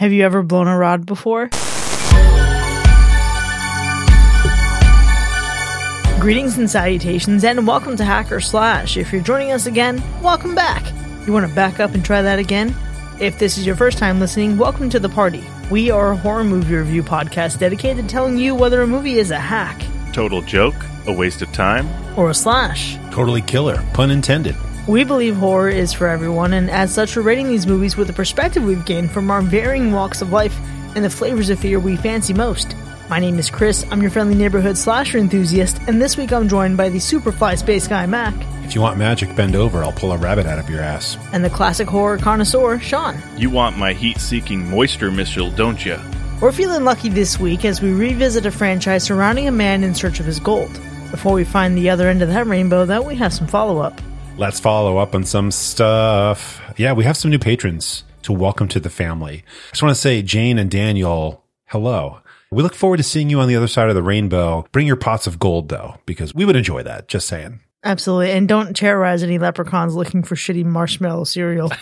Have you ever blown a rod before? Greetings and salutations, and welcome to Hack or Slash. If you're joining us again, welcome back. You want to back up and try that again? If this is your first time listening, welcome to the party. We are a horror movie review podcast dedicated to telling you whether a movie is a hack, total joke, a waste of time, or a slash. Totally killer, pun intended. We believe horror is for everyone, and as such, we're rating these movies with the perspective we've gained from our varying walks of life and the flavors of fear we fancy most. My name is Chris, I'm your friendly neighborhood slasher enthusiast, and this week I'm joined by the Superfly Space Guy, Mac. If you want magic, bend over, I'll pull a rabbit out of your ass. And the classic horror connoisseur, Sean. You want my heat-seeking moisture missile, don't you? We're feeling lucky this week as we revisit a franchise surrounding a man in search of his gold. Before we find the other end of that rainbow, though, we have some follow-up. Let's follow up on some stuff. Yeah, we have some new patrons to welcome to the family. I just want to say, Jane and Daniel, hello. We look forward to seeing you on the other side of the rainbow. Bring your pots of gold, though, because we would enjoy that. Just saying. Absolutely. And don't terrorize any leprechauns looking for shitty marshmallow cereal.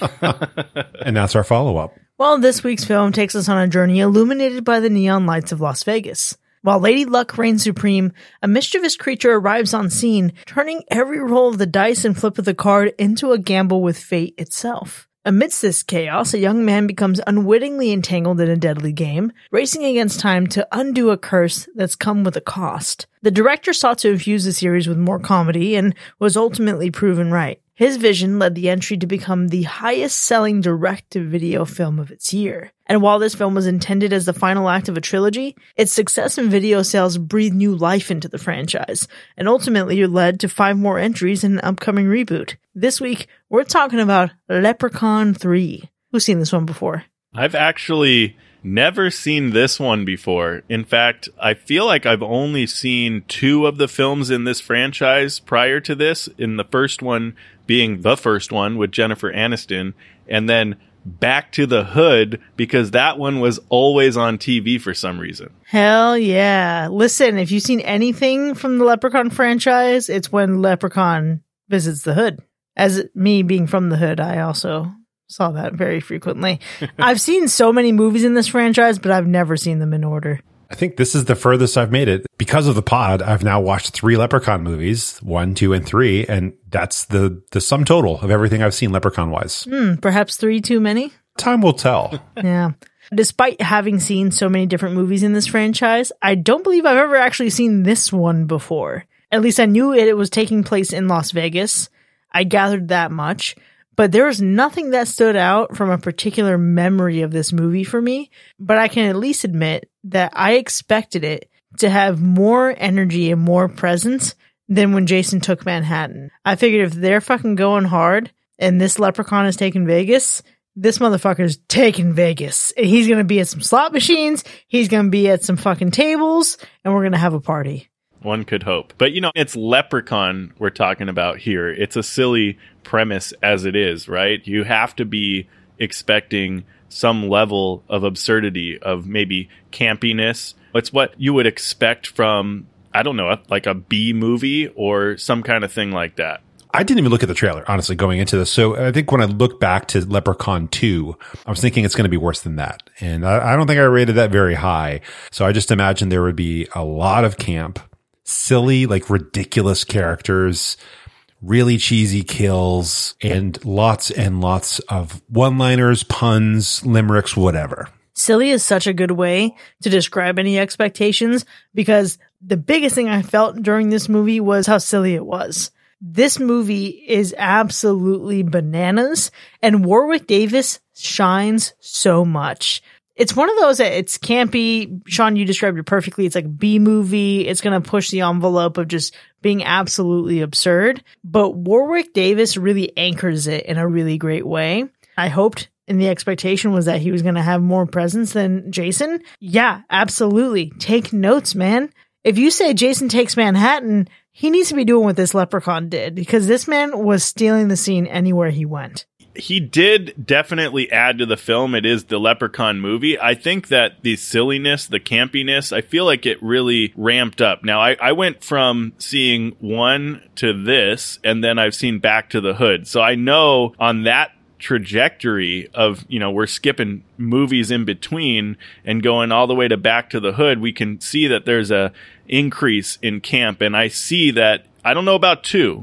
And that's our follow-up. Well, this week's film takes us on a journey illuminated by the neon lights of Las Vegas. While Lady Luck reigns supreme, a mischievous creature arrives on scene, turning every roll of the dice and flip of the card into a gamble with fate itself. Amidst this chaos, a young man becomes unwittingly entangled in a deadly game, racing against time to undo a curse that's come with a cost. The director sought to infuse the series with more comedy and was ultimately proven right. His vision led the entry to become the highest-selling direct-to-video film of its year. And while this film was intended as the final act of a trilogy, its success in video sales breathed new life into the franchise, and ultimately led to 5 more entries in an upcoming reboot. This week, we're talking about Leprechaun 3. Who's seen this one before? I've actually never seen this one before. In fact, I feel like I've only seen 2 of the films in this franchise prior to this, in the first one being the first one with Jennifer Aniston, and then Back to the Hood, because that one was always on TV for some reason. Hell yeah. Listen, if you've seen anything from the Leprechaun franchise, it's when Leprechaun visits the hood. As me being from the hood, I also saw that very frequently. I've seen so many movies in this franchise, but I've never seen them in order. I think this is the furthest I've made it. Because of the pod, I've now watched 3 Leprechaun movies, 1, 2, and 3, and that's the sum total of everything I've seen Leprechaun-wise. Perhaps 3 too many? Time will tell. Yeah. Despite having seen so many different movies in this franchise, I don't believe I've ever actually seen this one before. At least I knew it was taking place in Las Vegas. I gathered that much. But there was nothing that stood out from a particular memory of this movie for me. But I can at least admit that I expected it to have more energy and more presence than when Jason took Manhattan. I figured if they're fucking going hard and this leprechaun is taking Vegas, this motherfucker's taking Vegas. And he's going to be at some slot machines, he's going to be at some fucking tables, and we're going to have a party. One could hope. But, it's Leprechaun we're talking about here. It's a silly premise as it is, right? You have to be expecting some level of absurdity, of maybe campiness. It's what you would expect from, I don't know, like a B movie or some kind of thing like that. I didn't even look at the trailer, honestly, going into this. So I think when I look back to Leprechaun 2, I was thinking it's going to be worse than that. And I don't think I rated that very high. So I just imagined there would be a lot of camp, silly, like ridiculous characters, really cheesy kills, and lots of one-liners, puns, limericks, whatever. Silly is such a good way to describe any expectations, because the biggest thing I felt during this movie was how silly it was. This movie is absolutely bananas, and Warwick Davis shines so much. It's one of those that it's campy. Sean, you described it perfectly. It's like B-movie. It's going to push the envelope of just being absolutely absurd. But Warwick Davis really anchors it in a really great way. I hoped, and the expectation was that he was going to have more presence than Jason. Yeah, absolutely. Take notes, man. If you say Jason Takes Manhattan, he needs to be doing what this leprechaun did, because this man was stealing the scene anywhere he went. He did definitely add to the film. It is the Leprechaun movie. I think that the silliness, the campiness, I feel like it really ramped up. Now, I went from seeing 1 to this, and then I've seen Back to the Hood. So I know on that trajectory of, we're skipping movies in between and going all the way to Back to the Hood, we can see that there's a increase in camp. And I see that, I don't know about two,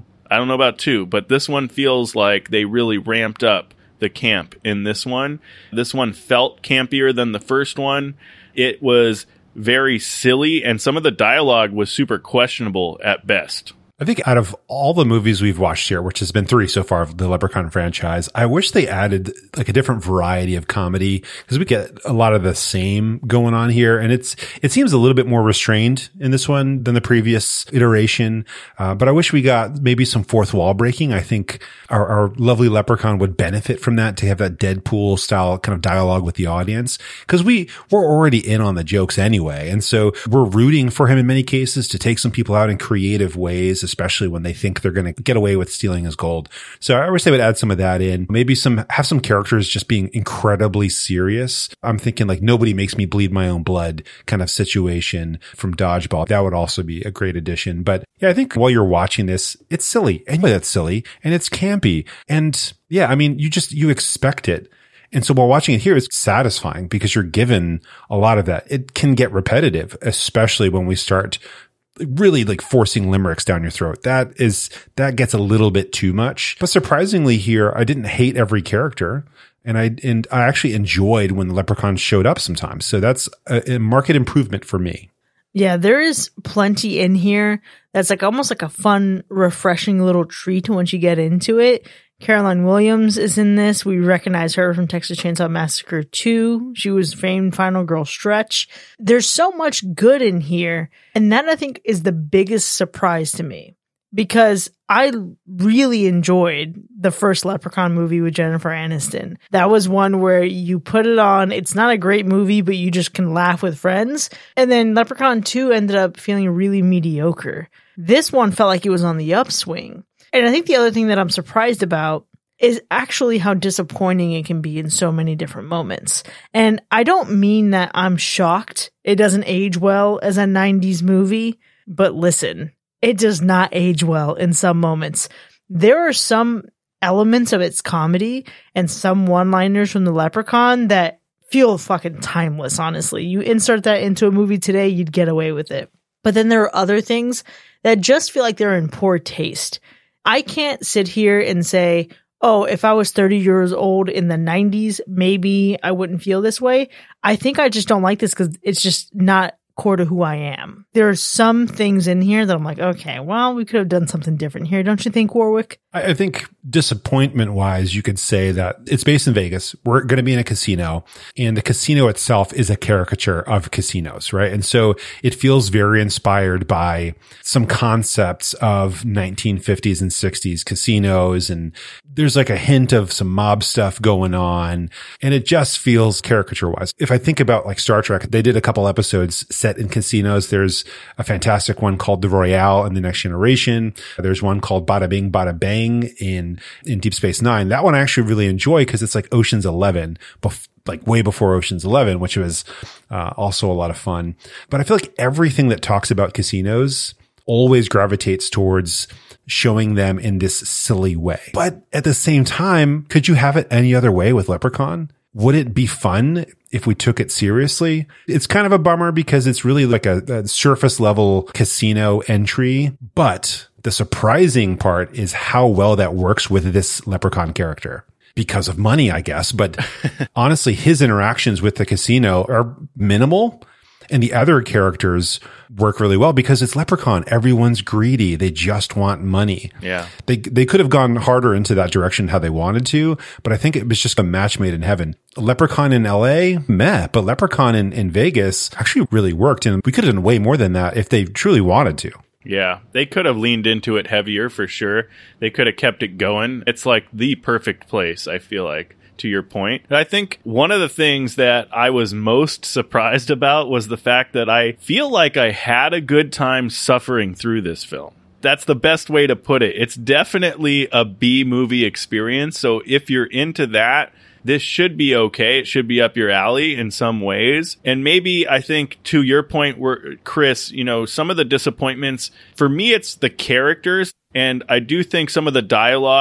but this one feels like they really ramped up the camp in this one. This one felt campier than the first one. It was very silly, and some of the dialogue was super questionable at best. I think out of all the movies we've watched here, which has been 3 so far of the Leprechaun franchise, I wish they added like a different variety of comedy, because we get a lot of the same going on here. And it seems a little bit more restrained in this one than the previous iteration. But I wish we got maybe some fourth wall breaking. I think our lovely Leprechaun would benefit from that, to have that Deadpool style kind of dialogue with the audience, because we're already in on the jokes anyway. And so we're rooting for him in many cases to take some people out in creative ways, especially when they think they're going to get away with stealing his gold. So I wish they would add some of that in. Maybe have some characters just being incredibly serious. I'm thinking like Nobody Makes Me Bleed My Own Blood kind of situation from Dodgeball. That would also be a great addition. But yeah, I think while you're watching this, it's silly. Anyway, that's silly. And it's campy. And yeah, I mean, you expect it. And so while watching it here, it's satisfying because you're given a lot of that. It can get repetitive, especially when we start really like forcing limericks down your throat. That gets a little bit too much. But surprisingly here, I didn't hate every character. And I actually enjoyed when the leprechauns showed up sometimes. So that's a marked improvement for me. Yeah, there is plenty in here that's like almost like a fun, refreshing little treat once you get into it. Caroline Williams is in this. We recognize her from Texas Chainsaw Massacre 2. She was famed Final Girl Stretch. There's so much good in here. And that, I think, is the biggest surprise to me, because I really enjoyed the first Leprechaun movie with Jennifer Aniston. That was one where you put it on. It's not a great movie, but you just can laugh with friends. And then Leprechaun 2 ended up feeling really mediocre. This one felt like it was on the upswing. And I think the other thing that I'm surprised about is actually how disappointing it can be in so many different moments. And I don't mean that I'm shocked it doesn't age well as a 90s movie, but listen, it does not age well in some moments. There are some elements of its comedy and some one-liners from the Leprechaun that feel fucking timeless, honestly. You insert that into a movie today, you'd get away with it. But then there are other things that just feel like they're in poor taste. I can't sit here and say, oh, if I was 30 years old in the 90s, maybe I wouldn't feel this way. I think I just don't like this because it's just not core to who I am. There are some things in here that I'm like, okay, well, we could have done something different here. Don't you think, Warwick? I think disappointment wise, you could say that it's based in Vegas. We're going to be in a casino, and the casino itself is a caricature of casinos, right? And so it feels very inspired by some concepts of 1950s and 60s casinos. And there's like a hint of some mob stuff going on, and it just feels caricature wise. If I think about like Star Trek, they did a couple episodes set in casinos. There's a fantastic one called The Royale in The Next Generation. There's one called Bada Bing, Bada Bang in Deep Space Nine. That one I actually really enjoy because it's like Ocean's 11, like way before Ocean's 11, which was also a lot of fun. But I feel like everything that talks about casinos always gravitates towards showing them in this silly way. But at the same time, could you have it any other way with Leprechaun? Would it be fun if we took it seriously? It's kind of a bummer because it's really like a surface level casino entry. But the surprising part is how well that works with this Leprechaun character. Because of money, I guess. But honestly, his interactions with the casino are minimal. And the other characters work really well because it's Leprechaun. Everyone's greedy. They just want money. Yeah. They could have gone harder into that direction how they wanted to, but I think it was just a match made in heaven. Leprechaun in LA, meh, but Leprechaun in Vegas actually really worked. And we could have done way more than that if they truly wanted to. Yeah, they could have leaned into it heavier for sure. They could have kept it going. It's like the perfect place, I feel like, to your point. I think one of the things that I was most surprised about was the fact that I feel like I had a good time suffering through this film. That's the best way to put it. It's definitely a B-movie experience. So if you're into that, this should be okay. It should be up your alley in some ways. And maybe I think to your point where Chris, some of the disappointments for me, it's the characters. And I do think some of the dialogue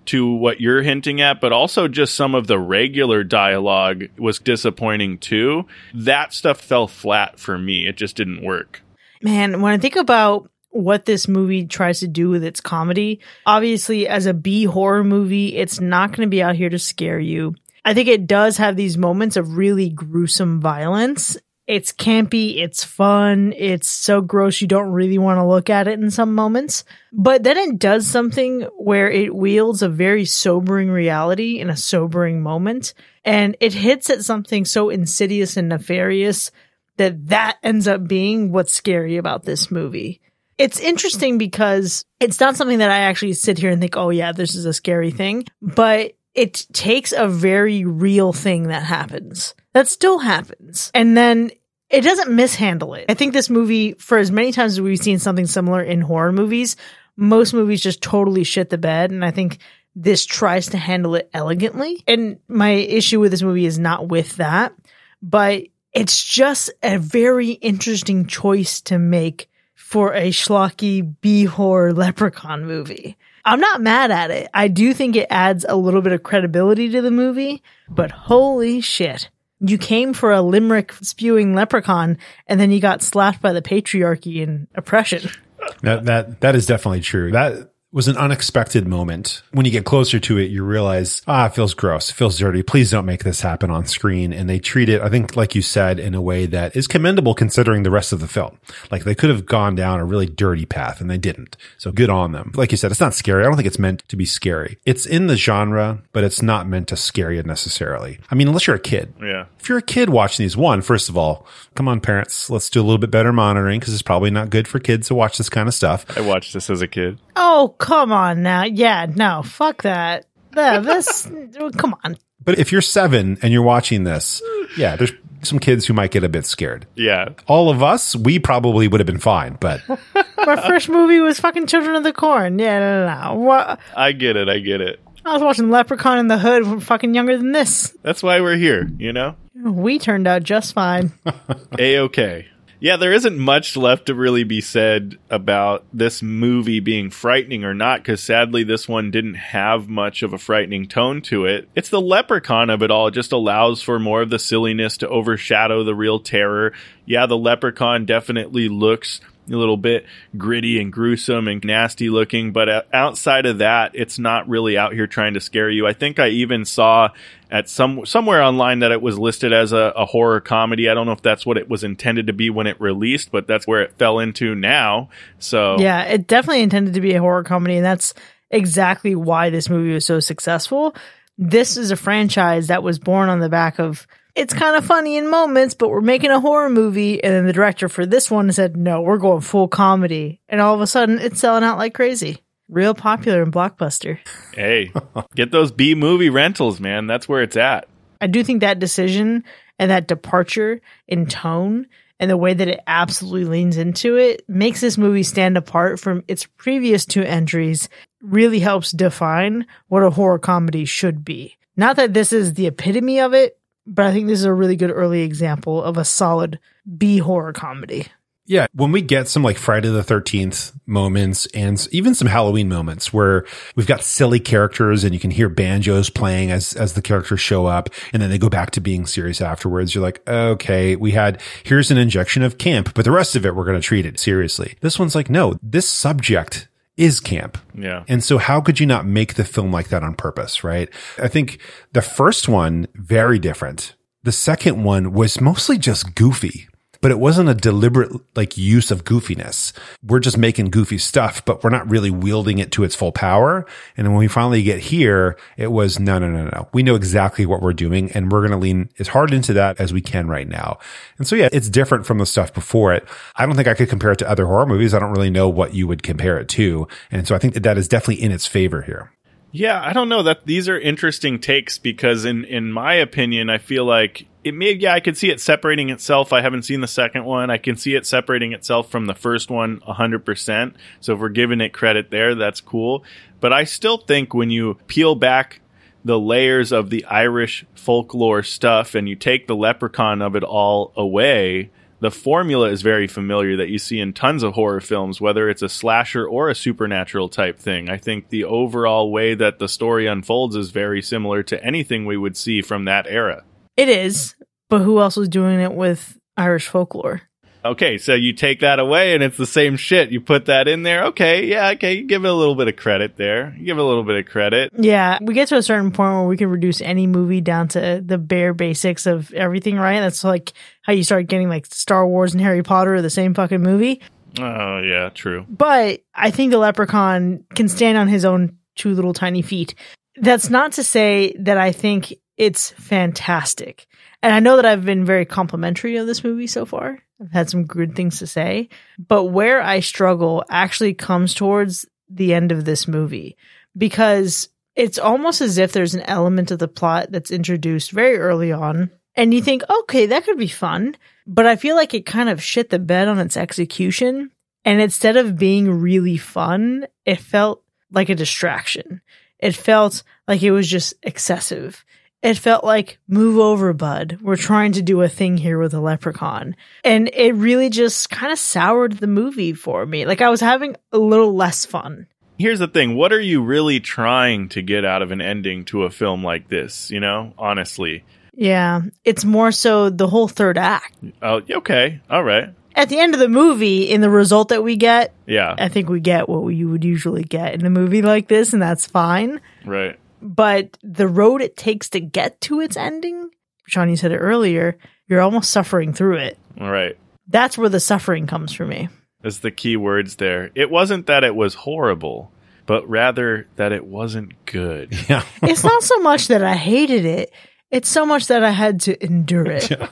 to what you're hinting at, but also just some of the regular dialogue was disappointing too. That stuff fell flat for me. It just didn't work. Man, when I think about what this movie tries to do with its comedy, obviously as a B horror movie, it's not going to be out here to scare you. I think it does have these moments of really gruesome violence. It's campy, it's fun, it's so gross you don't really want to look at it in some moments. But then it does something where it wields a very sobering reality in a sobering moment. And it hits at something so insidious and nefarious that ends up being what's scary about this movie. It's interesting because it's not something that I actually sit here and think, oh yeah, this is a scary thing. But it takes a very real thing that happens. That still happens. And then it doesn't mishandle it. I think this movie, for as many times as we've seen something similar in horror movies, most movies just totally shit the bed. And I think this tries to handle it elegantly. And my issue with this movie is not with that, but it's just a very interesting choice to make for a schlocky B-horror Leprechaun movie. I'm not mad at it. I do think it adds a little bit of credibility to the movie, but holy shit. You came for a limerick spewing leprechaun and then you got slapped by the patriarchy and oppression. That is definitely true. That was an unexpected moment. When you get closer to it, you realize, it feels gross. It feels dirty. Please don't make this happen on screen. And they treat it, I think, like you said, in a way that is commendable considering the rest of the film. Like they could have gone down a really dirty path and they didn't. So good on them. Like you said, it's not scary. I don't think it's meant to be scary. It's in the genre, but it's not meant to scare you necessarily. I mean, unless you're a kid. Yeah. If you're a kid watching these, first of all, come on, parents, let's do a little bit better monitoring because it's probably not good for kids to watch this kind of stuff. I watched this as a kid. Oh, come on now. Yeah, no, fuck that. Come on. But if you're 7 and you're watching this, yeah, there's some kids who might get a bit scared. Yeah. All of us, we probably would have been fine, but... My first movie was fucking Children of the Corn. Yeah, no. What? I get it. I was watching Leprechaun in the Hood when fucking younger than this. That's why we're here, you know? We turned out just fine. A-okay. Yeah, there isn't much left to really be said about this movie being frightening or not, because sadly this one didn't have much of a frightening tone to it. It's the leprechaun of it all. It just allows for more of the silliness to overshadow the real terror. Yeah, the leprechaun definitely looks a little bit gritty and gruesome and nasty looking, but outside of that, it's not really out here trying to scare you. I think I even saw at somewhere online that it was listed as a horror comedy. I don't know if that's what it was intended to be when it released, but that's where it fell into now. So yeah, it definitely intended to be a horror comedy, and that's exactly why this movie was so successful. This is a franchise that was born on the back of, it's kind of funny in moments, but we're making a horror movie. And then the director for this one said, no, we're going full comedy. And all of a sudden, it's selling out like crazy. Real popular in Blockbuster. Hey, get those B-movie rentals, man. That's where it's at. I do think that decision and that departure in tone and the way that it absolutely leans into it makes this movie stand apart from its previous 2 entries, really helps define what a horror comedy should be. Not that this is the epitome of it, but I think this is a really good early example of a solid B horror comedy. Yeah, when we get some like Friday the 13th moments and even some Halloween moments where we've got silly characters and you can hear banjos playing as the characters show up and then they go back to being serious afterwards, you're like, okay, here's an injection of camp, but the rest of it, we're going to treat it seriously. This one's like, no, this subject is camp. Yeah. And so how could you not make the film like that on purpose, right? I think the first one, very different. The second one was mostly just goofy, but it wasn't a deliberate like use of goofiness. We're just making goofy stuff, but we're not really wielding it to its full power. And when we finally get here, it was no. We know exactly what we're doing and we're going to lean as hard into that as we can right now. And so, yeah, it's different from the stuff before it. I don't think I could compare it to other horror movies. I don't really know what you would compare it to. And so I think that is definitely in its favor here. Yeah, I don't know that these are interesting takes because in my opinion, I feel like I could see it separating itself. I haven't seen the second one. I can see it separating itself from the first one 100%. So if we're giving it credit there, that's cool. But I still think when you peel back the layers of the Irish folklore stuff and you take the leprechaun of it all away, the formula is very familiar that you see in tons of horror films, whether it's a slasher or a supernatural type thing. I think the overall way that the story unfolds is very similar to anything we would see from that era. It is, but who else was doing it with Irish folklore? Okay, so you take that away and it's the same shit. You put that in there. Okay, yeah, okay, you give it a little bit of credit there. You give it a little bit of credit. Yeah, we get to a certain point where we can reduce any movie down to the bare basics of everything, right? That's like how you start getting like Star Wars and Harry Potter are the same fucking movie. Oh, yeah, true. But I think the Leprechaun can stand on his own two little tiny feet. That's not to say that I think it's fantastic. And I know that I've been very complimentary of this movie so far. I've had some good things to say. But where I struggle actually comes towards the end of this movie. Because it's almost as if there's an element of the plot that's introduced very early on. And you think, okay, that could be fun. But I feel like it kind of shit the bed on its execution. And instead of being really fun, it felt like a distraction. It felt like it was just excessive. It felt like, move over, bud. We're trying to do a thing here with a leprechaun. And it really just kind of soured the movie for me. Like, I was having a little less fun. Here's the thing. What are you really trying to get out of an ending to a film like this, you know, honestly? Yeah, it's more so the whole third act. Oh, okay. All right. At the end of the movie, in the result that we get, yeah, I think we get what you would usually get in a movie like this, and that's fine. Right. But the road it takes to get to its ending, Sean, you said it earlier, you're almost suffering through it. Right. That's where the suffering comes for me. That's the key words there. It wasn't that it was horrible, but rather that it wasn't good. Yeah. It's not so much that I hated it. It's so much that I had to endure it. Yeah.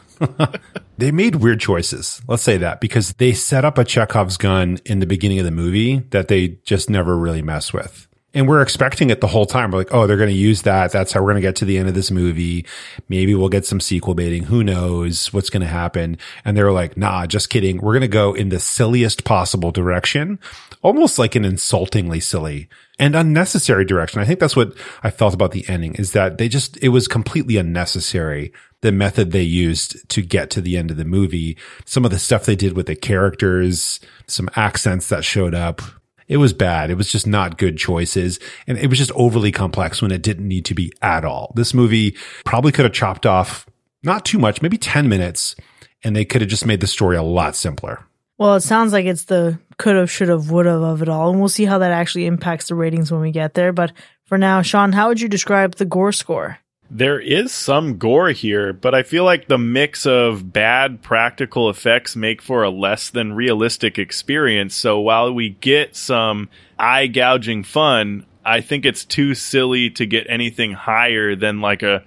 They made weird choices. Let's say that, because they set up a Chekhov's gun in the beginning of the movie that they just never really mess with. And we're expecting it the whole time. We're like, oh, they're going to use that. That's how we're going to get to the end of this movie. Maybe we'll get some sequel baiting. Who knows what's going to happen? And they were like, nah, just kidding. We're going to go in the silliest possible direction, almost like an insultingly silly and unnecessary direction. I think that's what I felt about the ending, is that it was completely unnecessary. The method they used to get to the end of the movie, some of the stuff they did with the characters, some accents that showed up. It was bad. It was just not good choices. And it was just overly complex when it didn't need to be at all. This movie probably could have chopped off not too much, maybe 10 minutes, and they could have just made the story a lot simpler. Well, it sounds like it's the could have, should have, would have of it all. And we'll see how that actually impacts the ratings when we get there. But for now, Sean, how would you describe the gore score? There is some gore here, but I feel like the mix of bad practical effects make for a less than realistic experience. So while we get some eye-gouging fun, I think it's too silly to get anything higher than like a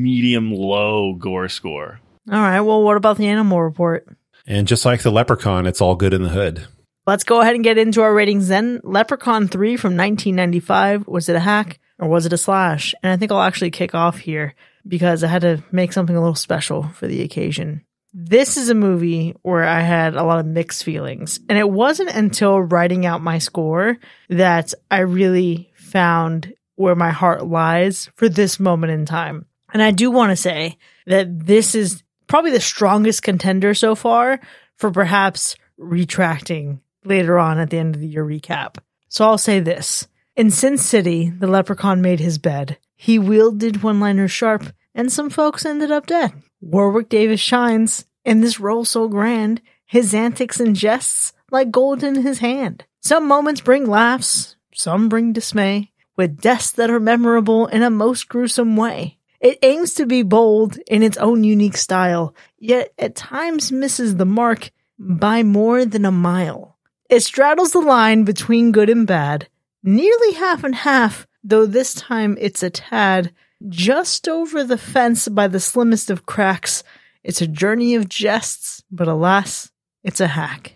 medium-low gore score. All right, well, what about the animal report? And just like the Leprechaun, it's all good in the hood. Let's go ahead and get into our ratings then. Leprechaun 3 from 1995. Was it a hack? Or was it a slash? And I think I'll actually kick off here because I had to make something a little special for the occasion. This is a movie where I had a lot of mixed feelings. And it wasn't until writing out my score that I really found where my heart lies for this moment in time. And I do want to say that this is probably the strongest contender so far for perhaps retracting later on at the end of the year recap. So I'll say this. In Sin City, the leprechaun made his bed. He wielded one-liners sharp, and some folks ended up dead. Warwick Davis shines in this role so grand, his antics and jests like gold in his hand. Some moments bring laughs, some bring dismay, with deaths that are memorable in a most gruesome way. It aims to be bold in its own unique style, yet at times misses the mark by more than a mile. It straddles the line between good and bad, nearly half and half, though this time it's a tad just over the fence by the slimmest of cracks. It's a journey of jests, but alas, it's a hack.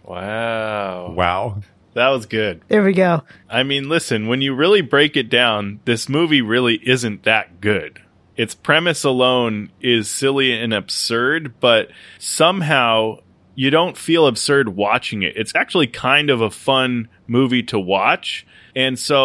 Wow. That was good. There we go. I mean, listen, when you really break it down, this movie really isn't that good. Its premise alone is silly and absurd, but somehow you don't feel absurd watching it. It's actually kind of a fun movie to watch. And so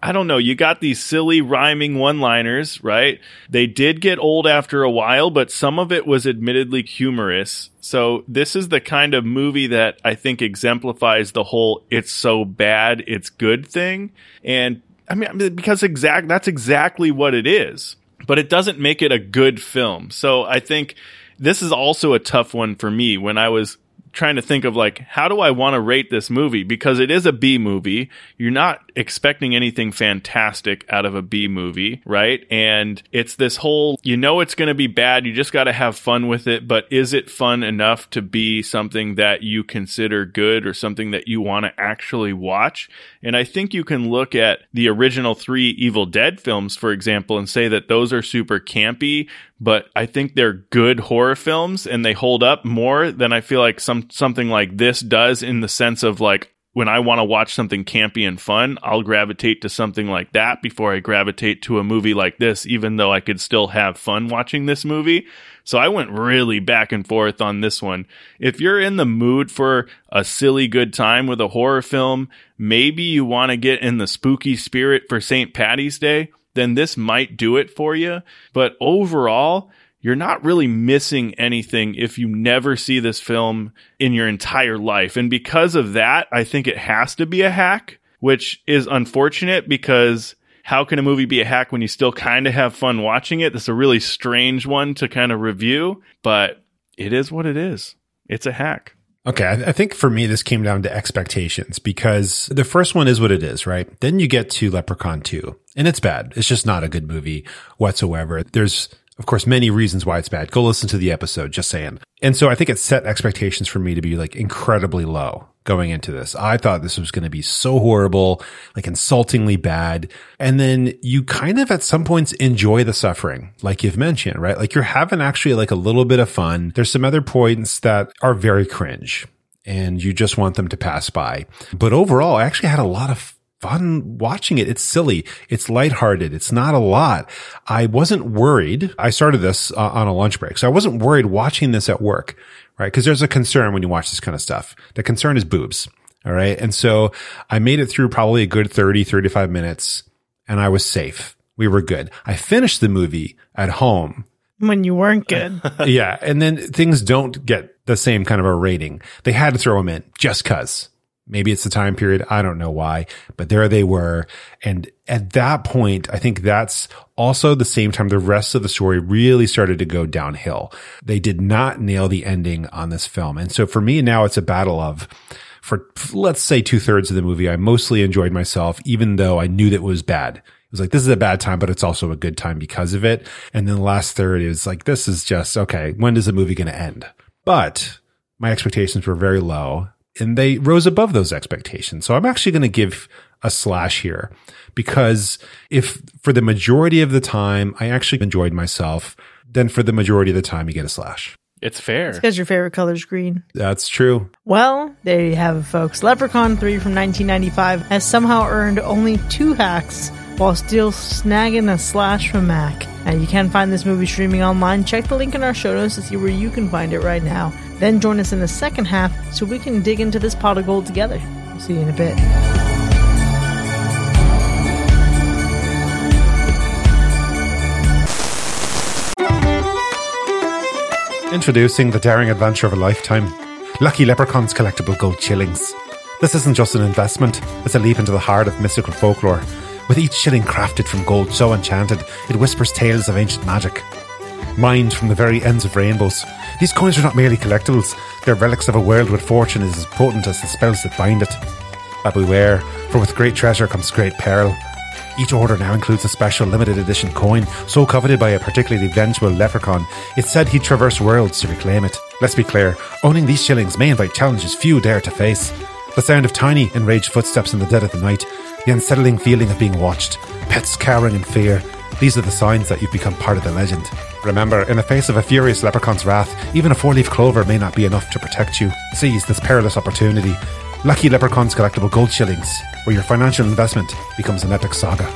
I don't know, you got these silly rhyming one-liners, right? They did get old after a while, but some of it was admittedly humorous. So this is the kind of movie that I think exemplifies the whole "it's so bad, it's good" thing. And I mean, because that's exactly what it is. But it doesn't make it a good film. So I think this is also a tough one for me when I was trying to think of like, how do I want to rate this movie? Because it is a B movie. You're not expecting anything fantastic out of a B movie, right? And it's this whole, it's going to be bad. You just got to have fun with it. But is it fun enough to be something that you consider good or something that you want to actually watch? And I think you can look at the original 3 Evil Dead films, for example, and say that those are super campy, but I think they're good horror films and they hold up more than I feel like something like this does, in the sense of like, when I want to watch something campy and fun, I'll gravitate to something like that before I gravitate to a movie like this, even though I could still have fun watching this movie. So I went really back and forth on this one. If you're in the mood for a silly good time with a horror film, maybe you want to get in the spooky spirit for St. Paddy's Day, then this might do it for you. But overall, you're not really missing anything if you never see this film in your entire life. And because of that, I think it has to be a hack, which is unfortunate, because how can a movie be a hack when you still kind of have fun watching it? This is a really strange one to kind of review, but it is what it is. It's a hack. Okay, I think for me, this came down to expectations, because the first one is what it is, right? Then you get to Leprechaun 2, and it's bad. It's just not a good movie whatsoever. There's, of course, many reasons why it's bad. Go listen to the episode, just saying. And so I think it set expectations for me to be like incredibly low going into this. I thought this was going to be so horrible, like insultingly bad. And then you kind of at some points enjoy the suffering, like you've mentioned, right? Like you're having actually like a little bit of fun. There's some other points that are very cringe and you just want them to pass by. But overall, I actually had a lot of fun watching it. It's silly. It's lighthearted. It's not a lot. I wasn't worried. I started this on a lunch break, so I wasn't worried watching this at work, right? Because there's a concern when you watch this kind of stuff. The concern is boobs. All right. And so I made it through probably a good 30, 35 minutes and I was safe. We were good. I finished the movie at home. When you weren't good. Yeah. And then things don't get the same kind of a rating. They had to throw them in just cause. Maybe it's the time period. I don't know why, but there they were. And at that point, I think that's also the same time the rest of the story really started to go downhill. They did not nail the ending on this film. And so for me now, it's a battle of, for let's say 2/3 of the movie, I mostly enjoyed myself, even though I knew that it was bad. It was like, this is a bad time, but it's also a good time because of it. And then the last third is like, this is just, okay, when is the movie going to end? But my expectations were very low. And they rose above those expectations. So I'm actually going to give a slash here, because if for the majority of the time I actually enjoyed myself, then for the majority of the time you get a slash. It's fair. It's because your favorite color is green. That's true. Well, there you have it, folks. Leprechaun 3 from 1995 has somehow earned only 2 hacks while still snagging a slash from Mac. And you can find this movie streaming online. Check the link in our show notes to see where you can find it right now. Then join us in the second half so we can dig into this pot of gold together. We'll see you in a bit. Introducing the daring adventure of a lifetime. Lucky Leprechaun's collectible gold shillings. This isn't just an investment, it's a leap into the heart of mystical folklore. With each shilling crafted from gold so enchanted, it whispers tales of ancient magic. Mined from the very ends of rainbows, these coins are not merely collectibles, they're relics of a world where fortune is as potent as the spells that bind it. But beware, for with great treasure comes great peril. Each order now includes a special limited edition coin, so coveted by a particularly vengeful leprechaun, it's said he'd traverse worlds to reclaim it. Let's be clear, owning these shillings may invite challenges few dare to face. The sound of tiny, enraged footsteps in the dead of the night, the unsettling feeling of being watched, pets cowering in fear, these are the signs that you've become part of the legend. Remember, in the face of a furious leprechaun's wrath, even a 4-leaf clover may not be enough to protect you. Seize this perilous opportunity. Lucky Leprechaun's collectible gold shillings, where your financial investment becomes an epic saga.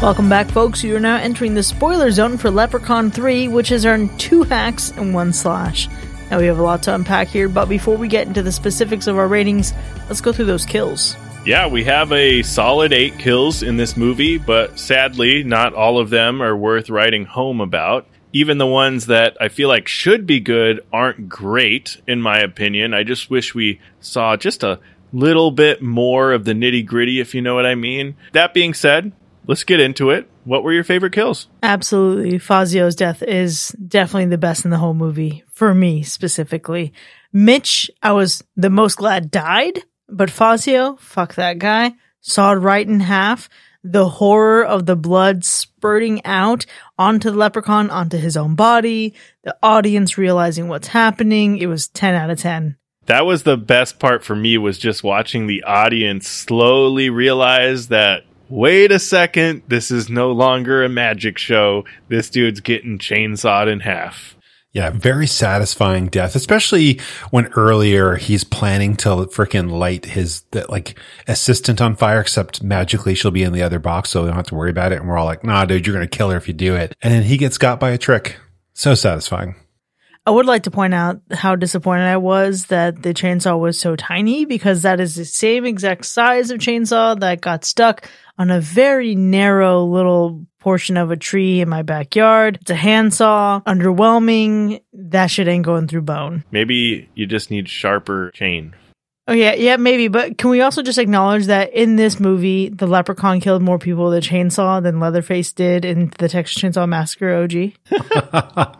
Welcome back, folks. You are now entering the spoiler zone for Leprechaun 3, which has earned 2 hacks and 1 slash. Now we have a lot to unpack here, but before we get into the specifics of our ratings, let's go through those kills. Yeah, we have a solid 8 kills in this movie, but sadly, not all of them are worth writing home about. Even the ones that I feel like should be good aren't great, in my opinion. I just wish we saw just a little bit more of the nitty-gritty, if you know what I mean. That being said, let's get into it. What were your favorite kills? Absolutely. Fazio's death is definitely the best in the whole movie, for me specifically. Mitch, I was the most glad died, but Fazio, fuck that guy, sawed right in half. The horror of the blood spurting out onto the leprechaun, onto his own body, the audience realizing what's happening. It was 10 out of 10. That was the best part for me, was just watching the audience slowly realize that, wait a second, this is no longer a magic show. This dude's getting chainsawed in half. Yeah, very satisfying death, especially when earlier he's planning to freaking light his assistant on fire, except magically she'll be in the other box, so we don't have to worry about it. And we're all like, nah, dude, you're going to kill her if you do it. And then he gets got by a trick. So satisfying. I would like to point out how disappointed I was that the chainsaw was so tiny, because that is the same exact size of chainsaw that got stuck on a very narrow little portion of a tree in my backyard. It's a handsaw, underwhelming. That shit ain't going through bone. Maybe you just need sharper chain. Oh, yeah, maybe. But can we also just acknowledge that in this movie, the leprechaun killed more people with a chainsaw than Leatherface did in the Texas Chainsaw Massacre OG?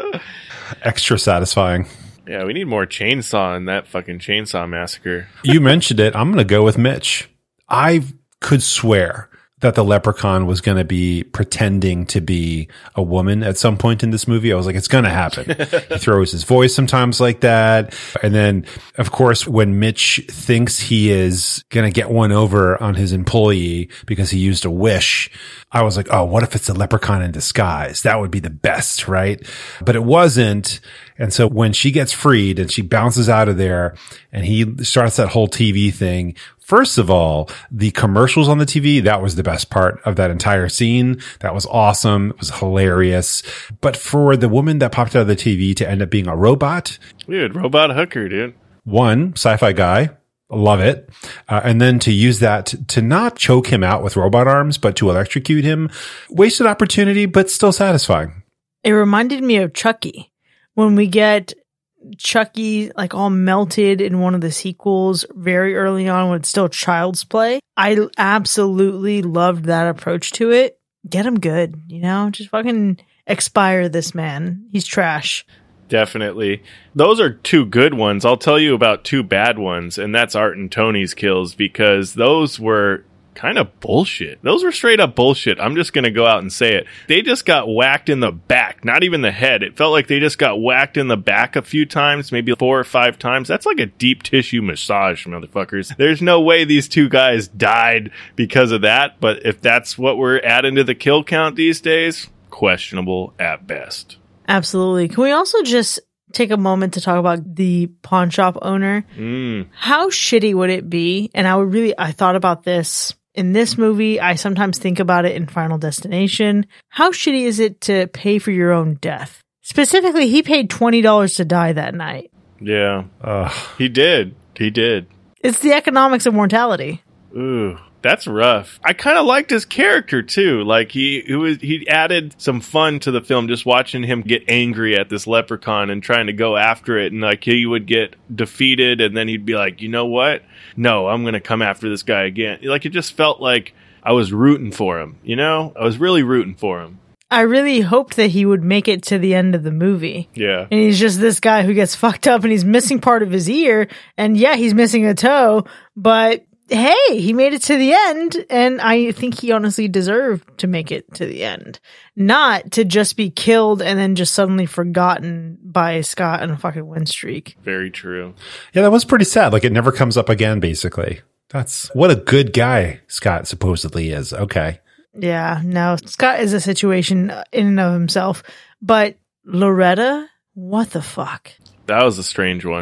Extra satisfying. Yeah, we need more chainsaw in that fucking Chainsaw Massacre. You mentioned it. I'm going to go with Mitch. I could swear that the leprechaun was going to be pretending to be a woman at some point in this movie. I was like, it's going to happen. He throws his voice sometimes like that. And then, of course, when Mitch thinks he is going to get one over on his employee because he used a wish, I was like, oh, what if it's a leprechaun in disguise? That would be the best, right? But it wasn't. And so when she gets freed and she bounces out of there and he starts that whole TV thing, first of all, the commercials on the TV, that was the best part of that entire scene. That was awesome. It was hilarious. But for the woman that popped out of the TV to end up being a robot. Dude, robot hooker, dude. One, sci-fi guy. Love it. And then to use that to not choke him out with robot arms, but to electrocute him. Wasted opportunity, but still satisfying. It reminded me of Chucky. When we get Chucky like all melted in one of the sequels very early on when it's still child's play, I absolutely loved that approach to it. Get him good, just fucking expire this man. He's trash. Definitely. Those are 2 good ones. I'll tell you about 2 bad ones, and that's Art and Tony's kills, because those were kind of bullshit. Those were straight up bullshit. I'm just going to go out and say it. They just got whacked in the back, not even the head. It felt like they just got whacked in the back a few times, maybe 4 or 5 times. That's like a deep tissue massage, motherfuckers. There's no way these 2 guys died because of that, but if that's what we're adding to the kill count these days, questionable at best. Absolutely. Can we also just take a moment to talk about the pawn shop owner? How shitty would it be? And I thought about this in this movie. I sometimes think about it in Final Destination. How shitty is it to pay for your own death? Specifically, he paid $20 to die that night. Yeah. He did. It's the economics of mortality. Ooh. That's rough. I kind of liked his character too. Like he added some fun to the film, just watching him get angry at this leprechaun and trying to go after it. And like he would get defeated and then he'd be like, you know what? No, I'm going to come after this guy again. Like it just felt like I was rooting for him. I was really rooting for him. I really hoped that he would make it to the end of the movie. Yeah. And he's just this guy who gets fucked up and he's missing part of his ear. And yeah, he's missing a toe, but hey, he made it to the end, and I think he honestly deserved to make it to the end. Not to just be killed and then just suddenly forgotten by Scott on a fucking win streak. Very true. Yeah, that was pretty sad. Like, it never comes up again, basically. That's what a good guy Scott supposedly is. Okay. Yeah, no, Scott is a situation in and of himself. But Loretta, what the fuck? That was a strange one.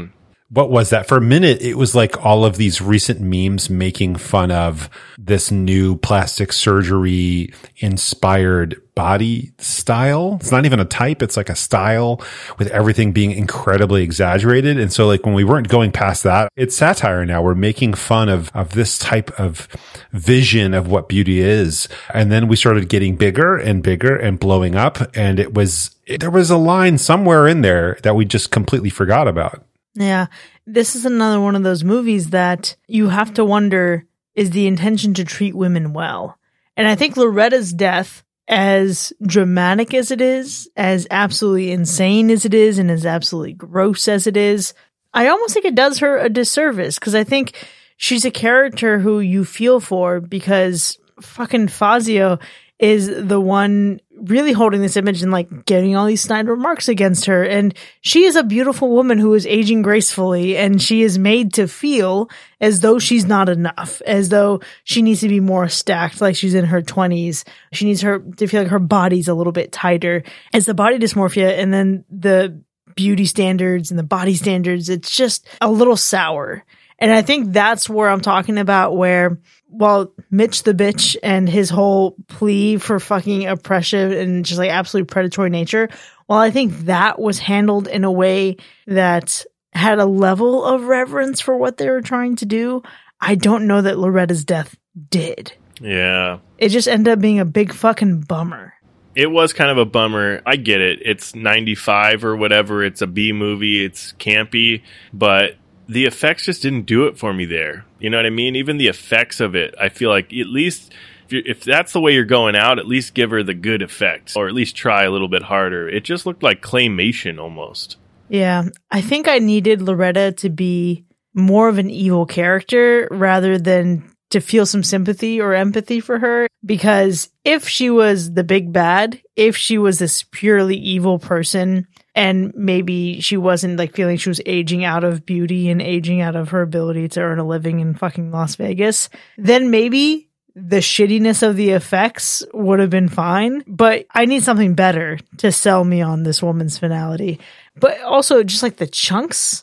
what was that? For a minute, it was like all of these recent memes making fun of this new plastic surgery inspired body style. It's not even a type. It's like a style with everything being incredibly exaggerated. And so like when we weren't going past that, it's satire now. We're making fun of this type of vision of what beauty is. And then we started getting bigger and bigger and blowing up. And there was a line somewhere in there that we just completely forgot about. Yeah. This is another one of those movies that you have to wonder, is the intention to treat women well? And I think Loretta's death, as dramatic as it is, as absolutely insane as it is, and as absolutely gross as it is, I almost think it does her a disservice, because I think she's a character who you feel for, because fucking Fazio is the one really holding this image and like getting all these snide remarks against her. And she is a beautiful woman who is aging gracefully, and she is made to feel as though she's not enough, as though she needs to be more stacked, like she's in her 20s. She needs her to feel like her body's a little bit tighter. As the body dysmorphia and then the beauty standards and the body standards, it's just a little sour. And I think that's where I'm talking about, where while Mitch the bitch and his whole plea for fucking oppression and just like absolute predatory nature, while I think that was handled in a way that had a level of reverence for what they were trying to do, I don't know that Loretta's death did. Yeah. It just ended up being a big fucking bummer. It was kind of a bummer. I get it. It's 95 or whatever. It's a B movie. It's campy, but the effects just didn't do it for me there. You know what I mean? Even the effects of it, I feel like at least if that's the way you're going out, at least give her the good effects, or at least try a little bit harder. It just looked like claymation almost. Yeah, I think I needed Loretta to be more of an evil character rather than to feel some sympathy or empathy for her, because if she was the big bad, if she was this purely evil person, and maybe she wasn't like feeling she was aging out of beauty and aging out of her ability to earn a living in fucking Las Vegas, then maybe the shittiness of the effects would have been fine. But I need something better to sell me on this woman's finality. But also just like the chunks.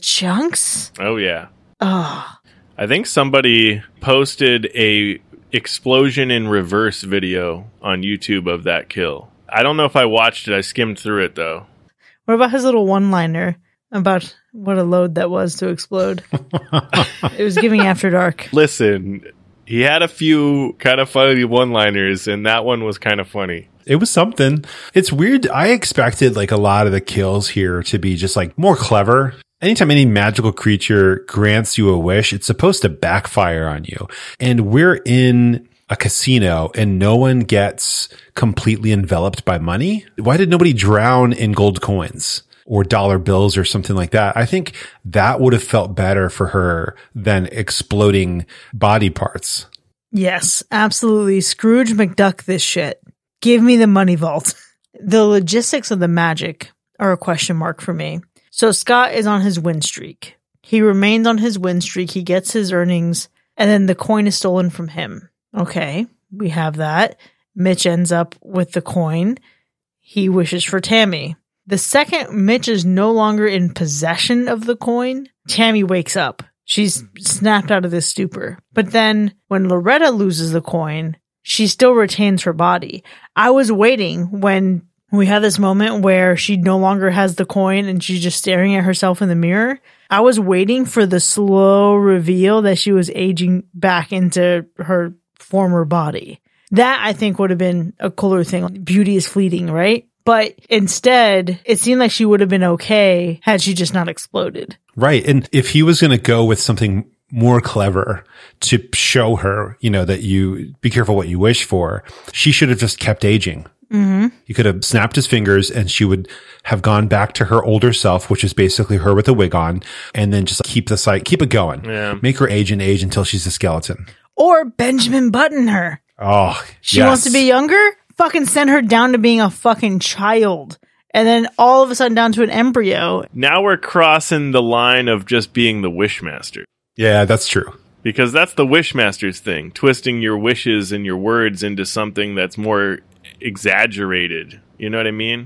Oh yeah. Oh. I think somebody posted a explosion in reverse video on YouTube of that kill. I don't know if I watched it. I skimmed through it though. What about his little one-liner about what a load that was to explode? It was giving After Dark. Listen, he had a few kind of funny one-liners, and that one was kind of funny. It was something. It's weird. I expected like a lot of the kills here to be just like more clever. Anytime any magical creature grants you a wish, it's supposed to backfire on you. And we're in a casino and no one gets completely enveloped by money. Why did nobody drown in gold coins or dollar bills or something like that? I think that would have felt better for her than exploding body parts. Yes, absolutely. Scrooge McDuck this shit. Give me the money vault. The logistics of the magic are a question mark for me. So Scott is on his win streak. He remains on his win streak. He gets his earnings, and then the coin is stolen from him. Okay, we have that. Mitch ends up with the coin. He wishes for Tammy. The second Mitch is no longer in possession of the coin, Tammy wakes up. She's snapped out of this stupor. But then when Loretta loses the coin, she still retains her body. I was waiting when we had this moment where she no longer has the coin and she's just staring at herself in the mirror. I was waiting for the slow reveal that she was aging back into her former body. That, I think, would have been a cooler thing. Beauty is fleeting, right? But instead, it seemed like she would have been okay had she just not exploded. Right. And if he was going to go with something more clever to show her, you know, that you be careful what you wish for, she should have just kept aging. Mm-hmm. He could have snapped his fingers and she would have gone back to her older self, which is basically her with a wig on, and then just keep it going. Yeah. Make her age and age until she's a skeleton. Or Benjamin Button her. Oh, she wants to be younger? Fucking send her down to being a fucking child. And then all of a sudden down to an embryo. Now we're crossing the line of just being the Wishmaster. Yeah, that's true. Because that's the Wishmaster's thing. Twisting your wishes and your words into something that's more exaggerated. You know what I mean?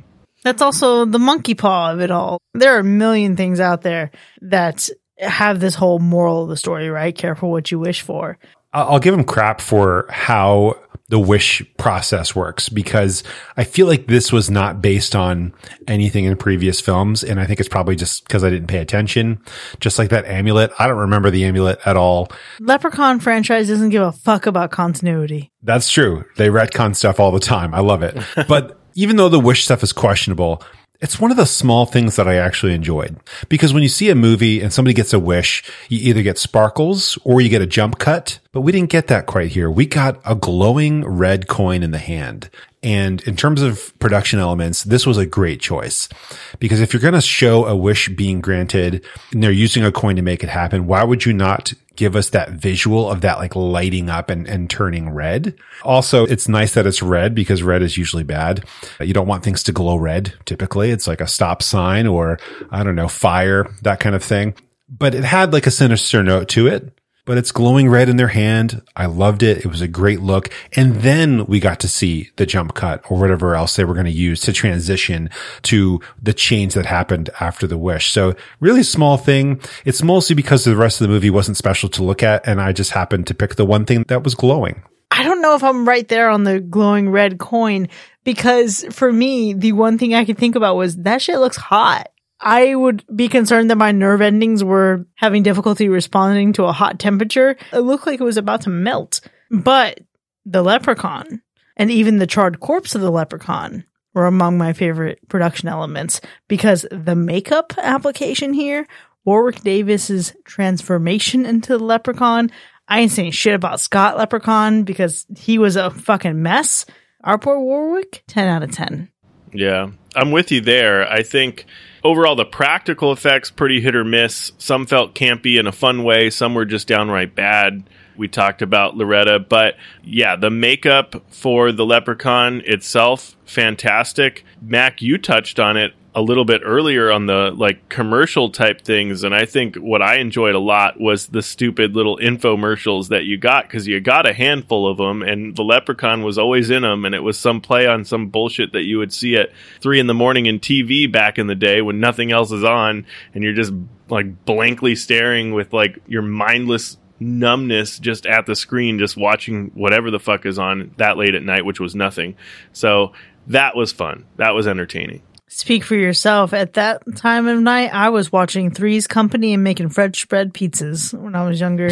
That's also the monkey paw of it all. There are a million things out there that have this whole moral of the story, right? Careful what you wish for. I'll give him crap for how the wish process works, because I feel like this was not based on anything in previous films. And I think it's probably just because I didn't pay attention. Just like that amulet. I don't remember the amulet at all. Leprechaun franchise doesn't give a fuck about continuity. That's true. They retcon stuff all the time. I love it. But even though the wish stuff is questionable, it's one of the small things that I actually enjoyed, because when you see a movie and somebody gets a wish, you either get sparkles or you get a jump cut, but we didn't get that quite here. We got a glowing red coin in the hand. And in terms of production elements, this was a great choice, because if you're going to show a wish being granted and they're using a coin to make it happen, why would you not give us that visual of that like lighting up and turning red? Also, it's nice that it's red, because red is usually bad. You don't want things to glow red. Typically, it's like a stop sign or, I don't know, fire, that kind of thing. But it had like a sinister note to it. But it's glowing red in their hand. I loved it. It was a great look. And then we got to see the jump cut or whatever else they were going to use to transition to the change that happened after the wish. So really small thing. It's mostly because the rest of the movie wasn't special to look at, and I just happened to pick the one thing that was glowing. I don't know if I'm right there on the glowing red coin, because for me, the one thing I could think about was that shit looks hot. I would be concerned that my nerve endings were having difficulty responding to a hot temperature. It looked like it was about to melt. But the leprechaun and even the charred corpse of the leprechaun were among my favorite production elements, because the makeup application here, Warwick Davis's transformation into the leprechaun, I ain't saying shit about Scott Leprechaun because he was a fucking mess. Our poor Warwick, 10 out of 10. Yeah, I'm with you there. I think overall the practical effects pretty hit or miss. Some felt campy in a fun way. Some were just downright bad. We talked about Loretta, but yeah, the makeup for the leprechaun itself, fantastic. Mac, you touched on it a little bit earlier on the like commercial type things, and I think what I enjoyed a lot was the stupid little infomercials that you got, because you got a handful of them and the leprechaun was always in them, and it was some play on some bullshit that you would see at 3 a.m. in TV back in the day when nothing else is on, and you're just like blankly staring with like your mindless numbness just at the screen, just watching whatever the fuck is on that late at night, which was nothing. So that was fun. That was entertaining. Speak for yourself. At that time of night, I was watching Three's Company and making French bread pizzas when I was younger.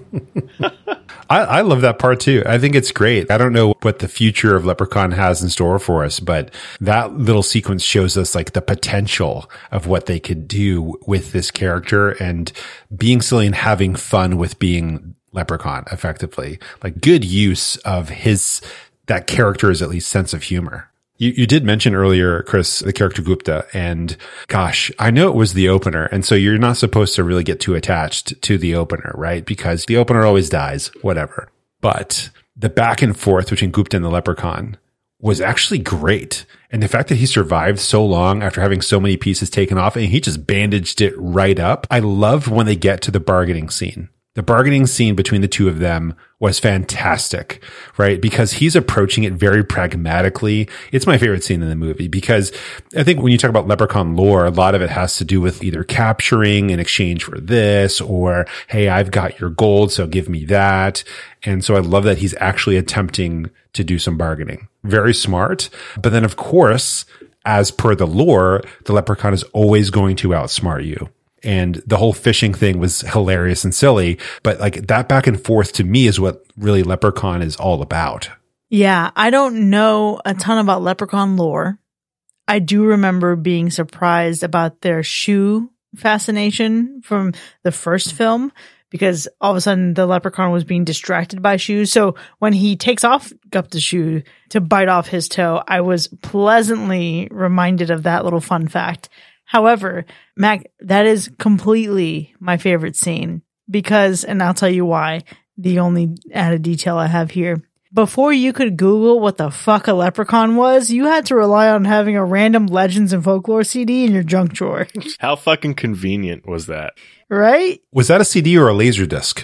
I love that part too. I think it's great. I don't know what the future of Leprechaun has in store for us, but that little sequence shows us like the potential of what they could do with this character and being silly and having fun with being Leprechaun effectively. Like good use of that character's at least sense of humor. You did mention earlier, Chris, the character Gupta, and gosh, I know it was the opener. And so you're not supposed to really get too attached to the opener, right? Because the opener always dies, whatever. But the back and forth between Gupta and the leprechaun was actually great. And the fact that he survived so long after having so many pieces taken off and he just bandaged it right up. I loved when they get to the bargaining scene. The bargaining scene between the two of them was fantastic, right? Because he's approaching it very pragmatically. It's my favorite scene in the movie because I think when you talk about leprechaun lore, a lot of it has to do with either capturing in exchange for this or, hey, I've got your gold, so give me that. And so I love that he's actually attempting to do some bargaining. Very smart. But then, of course, as per the lore, the leprechaun is always going to outsmart you. And the whole fishing thing was hilarious and silly, but like that back and forth to me is what really Leprechaun is all about. Yeah, I don't know a ton about Leprechaun lore. I do remember being surprised about their shoe fascination from the first film because all of a sudden the leprechaun was being distracted by shoes. So when he takes off Gupta's shoe to bite off his toe, I was pleasantly reminded of that little fun fact. However, Mac, that is completely my favorite scene because, and I'll tell you why, the only added detail I have here. Before you could Google what the fuck a leprechaun was, you had to rely on having a random Legends and Folklore CD in your junk drawer. How fucking convenient was that? Right? Was that a CD or a Laserdisc?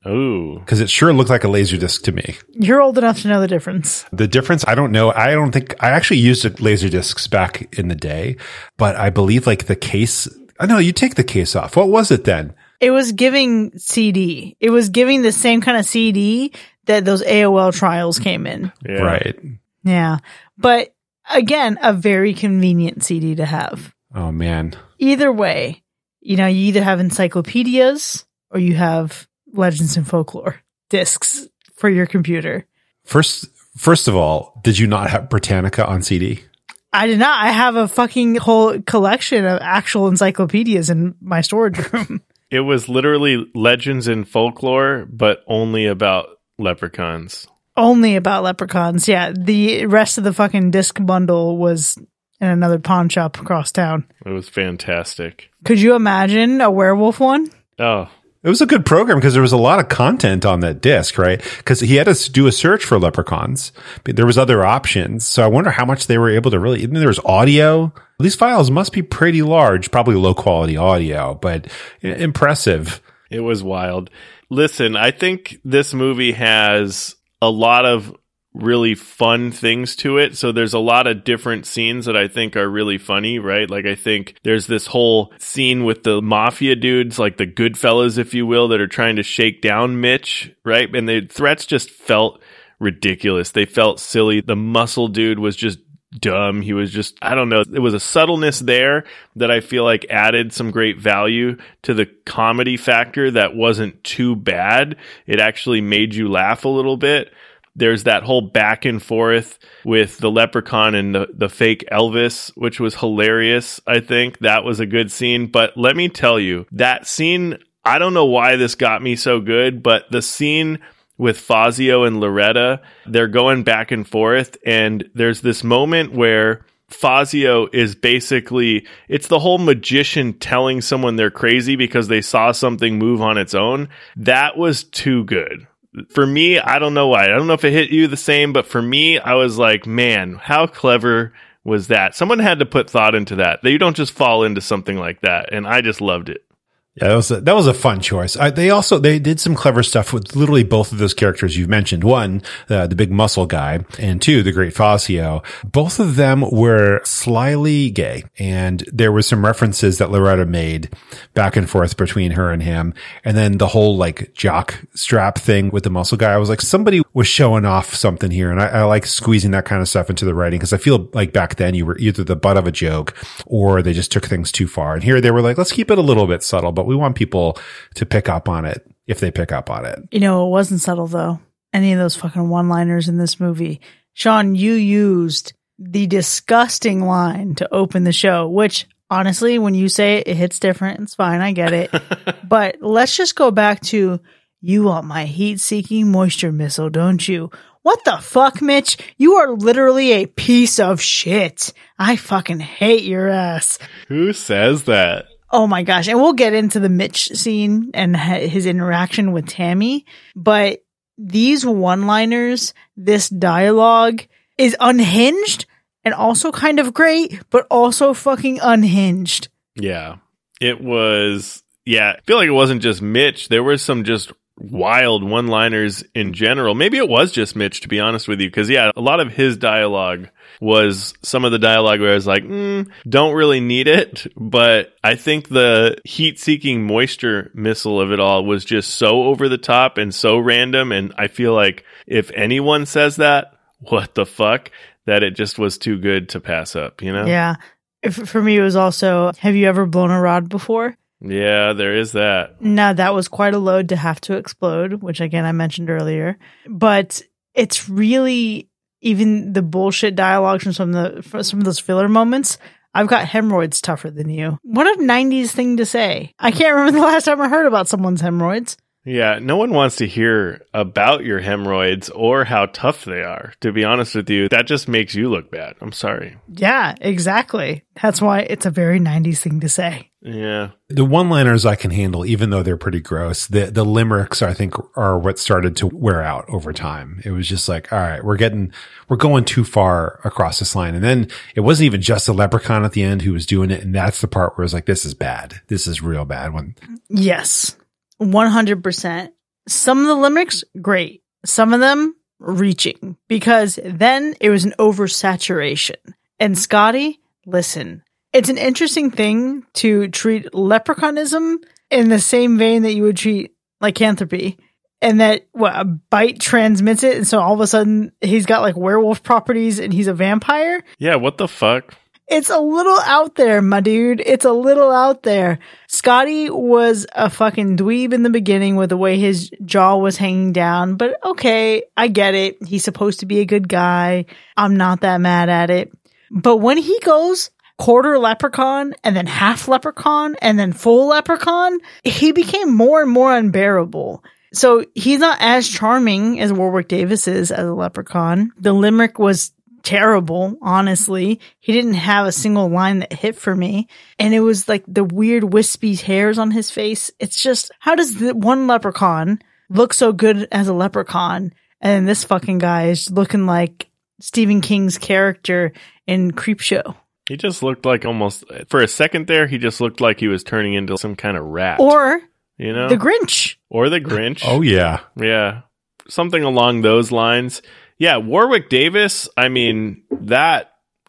Ooh. because it sure looked like a Laserdisc to me. You're old enough to know the difference. The difference, I don't know. I don't think I actually used Laserdiscs back in the day, but I believe like the case. I know you take the case off. What was it then? It was giving CD. It was giving the same kind of CD that those AOL trials came in. Yeah. Right. Yeah. But again, a very convenient CD to have. Oh man. Either way, you know, you either have encyclopedias or you have Legends and Folklore discs for your computer. First of all, did you not have Britannica on CD? I did not. I have a fucking whole collection of actual encyclopedias in my storage room. It was literally Legends and Folklore, but only about leprechauns. Only about leprechauns. Yeah. The rest of the fucking disc bundle was in another pawn shop across town. It was fantastic. Could you imagine a werewolf one? Oh, It was a good program because there was a lot of content on that disc, right? Because he had to do a search for leprechauns. But there was other options. So I wonder how much they were able to really, even there was audio. These files must be pretty large, probably low quality audio, but impressive. it was wild. Listen, I think this movie has a lot of really fun things to it. So there's a lot of different scenes that I think are really funny, right? Like I think there's this whole scene with the mafia dudes, like the Goodfellas, if you will, that are trying to shake down Mitch, right? And the threats just felt ridiculous. They felt silly. The muscle dude was just dumb. He was just, I don't know. It was a subtleness there that I feel like added some great value to the comedy factor that wasn't too bad. It actually made you laugh a little bit. There's that whole back and forth with the leprechaun and the fake Elvis, which was hilarious. I think that was a good scene. But let me tell you, that scene, I don't know why this got me so good, but the scene with Fazio and Loretta, they're going back and forth. And there's this moment where Fazio is basically, it's the whole magician telling someone they're crazy because they saw something move on its own. That was too good. For me, I don't know why. I don't know if it hit you the same, but for me, I was like, man, how clever was that? Someone had to put thought into that. You don't just fall into something like that. And I just loved it. Yeah, that was a fun choice. They did some clever stuff with literally both of those characters you've mentioned. One, the big muscle guy, and two, the great Fazio. Both of them were slyly gay, and there was some references that Loretta made back and forth between her and him. And then the whole like jock strap thing with the muscle guy, I was like, somebody was showing off something here, and I like squeezing that kind of stuff into the writing because I feel like back then you were either the butt of a joke or they just took things too far. And here they were like, let's keep it a little bit subtle, but we want people to pick up on it if they pick up on it. You know, it wasn't subtle though. Any of those fucking one-liners in this movie. Sean, you used the disgusting line to open the show, which honestly, when you say it, it hits different. It's fine. I get it. But let's just go back to, you want my heat-seeking moisture missile, don't you? What the fuck, Mitch? You are literally a piece of shit. I fucking hate your ass. Who says that? Oh my gosh. And we'll get into the Mitch scene and his interaction with Tammy. But these one-liners, this dialogue is unhinged and also kind of great, but also fucking unhinged. Yeah. It was, I feel like it wasn't just Mitch. There was some just wild one-liners in general. Maybe it was just Mitch, to be honest with you. Because, a lot of his dialogue was some of the dialogue where I was like, don't really need it. But I think the heat-seeking moisture missile of it all was just so over the top and so random. And I feel like if anyone says that, what the fuck, that it just was too good to pass up, you know? Yeah. For me, it was also, have you ever blown a rod before? Yeah, there is that. Now, that was quite a load to have to explode, which again, I mentioned earlier. But it's really, even the bullshit dialogue from some of those filler moments, I've got hemorrhoids tougher than you. What a 90s thing to say. I can't remember the last time I heard about someone's hemorrhoids. Yeah, no one wants to hear about your hemorrhoids or how tough they are. To be honest with you, that just makes you look bad. I'm sorry. Yeah, exactly. That's why it's a very 90s thing to say. Yeah. The one-liners I can handle, even though they're pretty gross. The limericks, I think, are what started to wear out over time. It was just like, all right, we're going too far across this line. And then it wasn't even just the leprechaun at the end who was doing it. And that's the part where it's like, this is bad. This is real bad one. Yes. 100%. Some of the limericks, great. Some of them, reaching. Because then it was an oversaturation. And Scotty, listen, it's an interesting thing to treat leprechaunism in the same vein that you would treat lycanthropy. And that a bite transmits it, and so all of a sudden he's got like werewolf properties and he's a vampire. Yeah, what the fuck? It's a little out there, my dude. It's a little out there. Scotty was a fucking dweeb in the beginning with the way his jaw was hanging down, but okay, I get it. He's supposed to be a good guy. I'm not that mad at it. But when he goes quarter leprechaun and then half leprechaun and then full leprechaun, he became more and more unbearable. So he's not as charming as Warwick Davis is as a leprechaun. The limerick was terrible, honestly. He didn't have a single line that hit for me. And it was like the weird wispy hairs on his face. It's just, how does the one leprechaun look so good as a leprechaun? And then this fucking guy is looking like Stephen King's character in Creepshow. He just looked like almost, for a second there, he just looked like he was turning into some kind of rat. Or you know, the Grinch. Or the Grinch. Oh, yeah. Yeah. Something along those lines. Yeah, Warwick Davis, I mean, that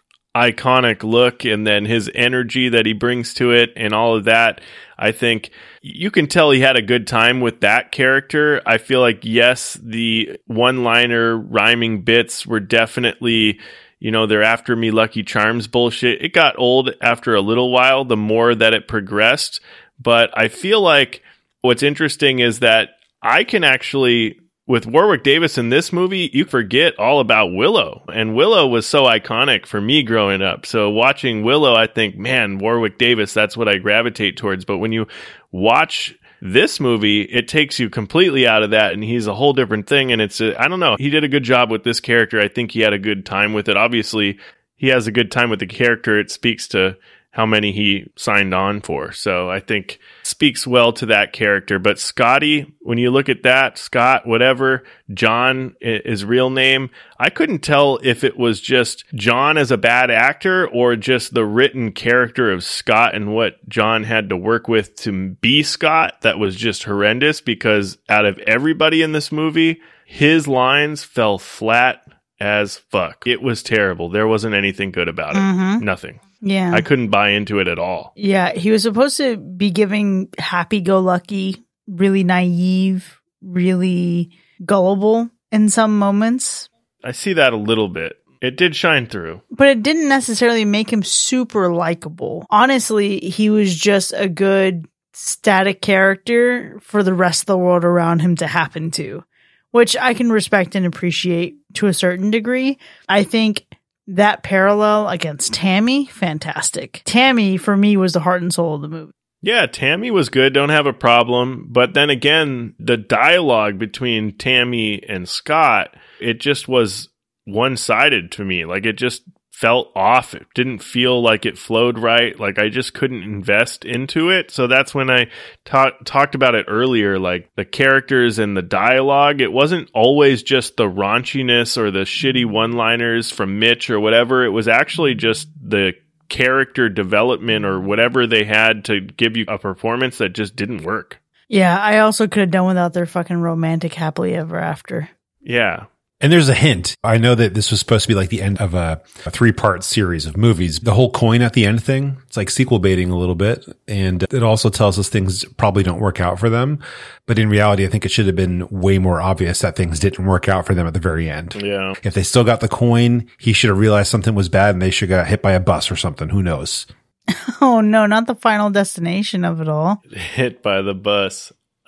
iconic look and then his energy that he brings to it and all of that, I think you can tell he had a good time with that character. I feel like, yes, the one-liner rhyming bits were definitely, you know, they're after me Lucky Charms bullshit. It got old after a little while, the more that it progressed. But I feel like what's interesting is that I can actually, with Warwick Davis in this movie, you forget all about Willow. And Willow was so iconic for me growing up. So watching Willow, I think, man, Warwick Davis, that's what I gravitate towards. But when you watch this movie, it takes you completely out of that, and he's a whole different thing. And it's, I don't know, he did a good job with this character. I think he had a good time with it. Obviously, he has a good time with the character. It speaks to how many he signed on for. So I think speaks well to that character. But Scotty, when you look at that, Scott, whatever, John, his real name, I couldn't tell if it was just John as a bad actor or just the written character of Scott and what John had to work with to be Scott. That was just horrendous, because out of everybody in this movie, his lines fell flat as fuck. It was terrible. There wasn't anything good about it. Mm-hmm. Nothing. Yeah. I couldn't buy into it at all. Yeah, he was supposed to be giving happy-go-lucky, really naive, really gullible in some moments. I see that a little bit. It did shine through. But it didn't necessarily make him super likable. Honestly, he was just a good static character for the rest of the world around him to happen to, which I can respect and appreciate to a certain degree. I think that parallel against Tammy, fantastic. Tammy, for me, was the heart and soul of the movie. Yeah, Tammy was good. Don't have a problem. But then again, the dialogue between Tammy and Scott, it just was one-sided to me. Like, it just felt off. It didn't feel like it flowed right. Like, I just couldn't invest into it. So that's when I talked about it earlier, like the characters and the dialogue. It wasn't always just the raunchiness or the shitty one-liners from Mitch or whatever. It was actually just the character development or whatever they had to give you a performance that just didn't work. Yeah, I also could have done without their fucking romantic happily ever after. Yeah. And there's a hint. I know that this was supposed to be like the end of a 3-part series of movies. The whole coin at the end thing, it's like sequel baiting a little bit. And it also tells us things probably don't work out for them. But in reality, I think it should have been way more obvious that things didn't work out for them at the very end. Yeah. If they still got the coin, he should have realized something was bad and they should have got hit by a bus or something. Who knows? Oh, no, not the final destination of it all. Hit by the bus.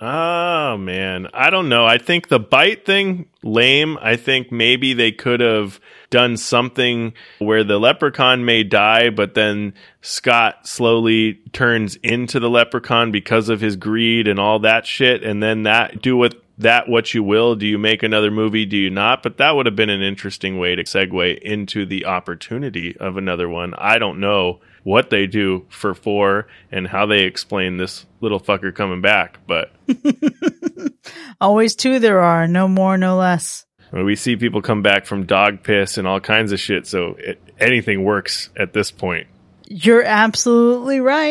Oh, man. I don't know. I think the bite thing, lame. I think maybe they could have done something where the leprechaun may die, but then Scott slowly turns into the leprechaun because of his greed and all that shit. And then do with that what you will. Do you make another movie? Do you not? But that would have been an interesting way to segue into the opportunity of another one. I don't know what they do for 4 and how they explain this little fucker coming back, but always 2 there are, no more, no less. We see people come back from dog piss and all kinds of shit, so anything works at this point. You're absolutely right.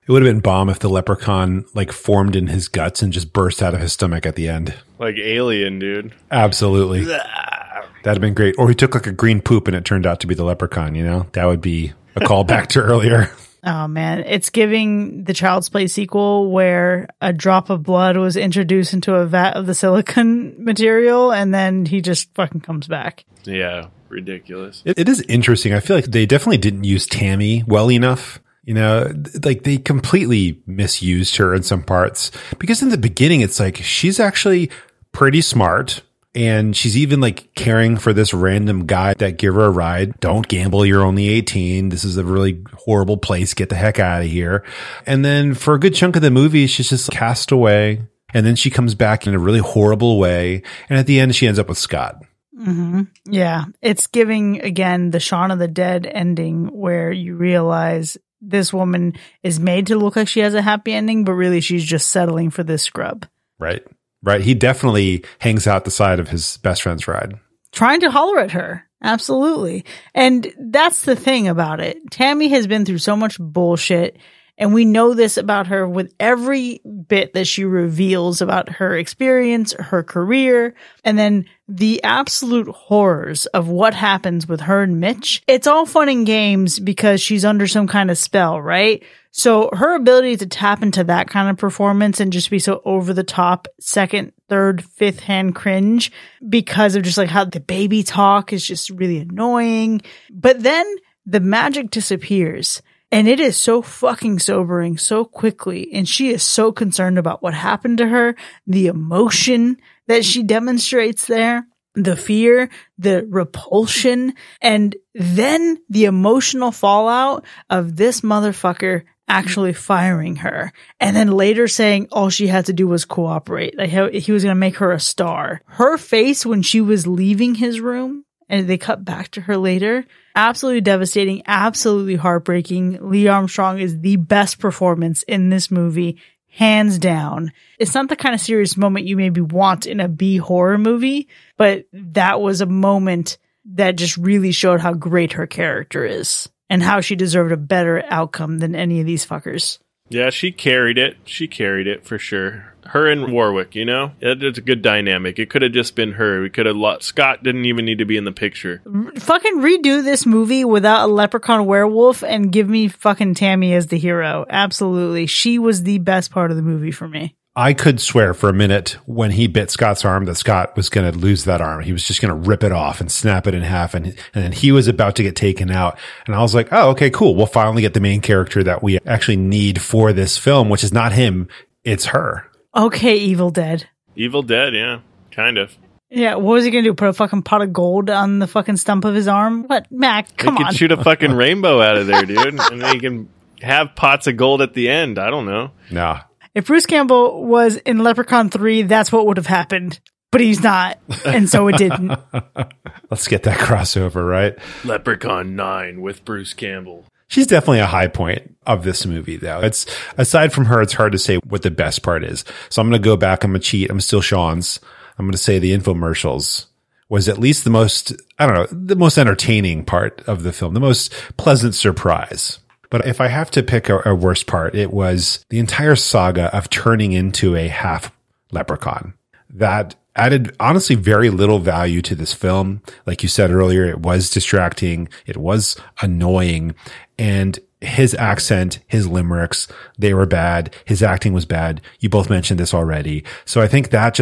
It would have been bomb if the leprechaun like formed in his guts and just burst out of his stomach at the end. Like Alien, dude. Absolutely. That'd have been great. Or he took like a green poop and it turned out to be the leprechaun, you know? That would be a callback to earlier. Oh man, it's giving the Child's Play sequel where a drop of blood was introduced into a vat of the silicone material and then he just fucking comes back. Yeah, ridiculous. It is interesting. I feel like they definitely didn't use Tammy well enough. You know, like they completely misused her in some parts because in the beginning, it's like she's actually pretty smart. And she's even like caring for this random guy that give her a ride. Don't gamble. You're only 18. This is a really horrible place. Get the heck out of here. And then for a good chunk of the movie, she's just cast away. And then she comes back in a really horrible way. And at the end, she ends up with Scott. Mm-hmm. Yeah. It's giving, again, the Shaun of the Dead ending where you realize this woman is made to look like she has a happy ending, but really she's just settling for this scrub. Right. Right. He definitely hangs out the side of his best friend's ride. Trying to holler at her. Absolutely. And that's the thing about it. Tammy has been through so much bullshit. And we know this about her with every bit that she reveals about her experience, her career, and then the absolute horrors of what happens with her and Mitch. It's all fun and games because she's under some kind of spell, right? So her ability to tap into that kind of performance and just be so over the top, second, third, fifth hand cringe because of just like how the baby talk is just really annoying. But then the magic disappears. And it is so fucking sobering so quickly. And she is so concerned about what happened to her, the emotion that she demonstrates there, the fear, the repulsion, and then the emotional fallout of this motherfucker actually firing her. And then later saying all she had to do was cooperate. Like he was going to make her a star. Her face when she was leaving his room, and they cut back to her later. Absolutely devastating, absolutely heartbreaking. Lee Armstrong is the best performance in this movie, hands down. It's not the kind of serious moment you maybe want in a B horror movie, but that was a moment that just really showed how great her character is and how she deserved a better outcome than any of these fuckers. Yeah, she carried it. She carried it for sure. Her and Warwick, you know? It's a good dynamic. It could have just been her. We could have Scott didn't even need to be in the picture. Fucking redo this movie without a leprechaun werewolf and give me fucking Tammy as the hero. Absolutely. She was the best part of the movie for me. I could swear for a minute when he bit Scott's arm that Scott was going to lose that arm. He was just going to rip it off and snap it in half. And then he was about to get taken out. And I was like, oh, okay, cool. We'll finally get the main character that we actually need for this film, which is not him. It's her. Okay, Evil Dead. Evil Dead, yeah. Kind of. Yeah, what was he going to do? Put a fucking pot of gold on the fucking stump of his arm? What? Mac, come on. He could shoot a fucking rainbow out of there, dude. And then he can have pots of gold at the end. I don't know. Nah. If Bruce Campbell was in Leprechaun 3, that's what would have happened. But he's not, and so it didn't. Let's get that crossover, right? Leprechaun 9 with Bruce Campbell. She's definitely a high point of this movie, though. It's aside from her, it's hard to say what the best part is. So I'm going to go back. I'm going to cheat. I'm still Sean's. I'm going to say the infomercials was at least the most, the most entertaining part of the film, the most pleasant surprise. But if I have to pick a worst part, it was the entire saga of turning into a half leprechaun. That added, honestly, very little value to this film. Like you said earlier, it was distracting. It was annoying. And his accent, his limericks, they were bad. His acting was bad. You both mentioned this already. So I think that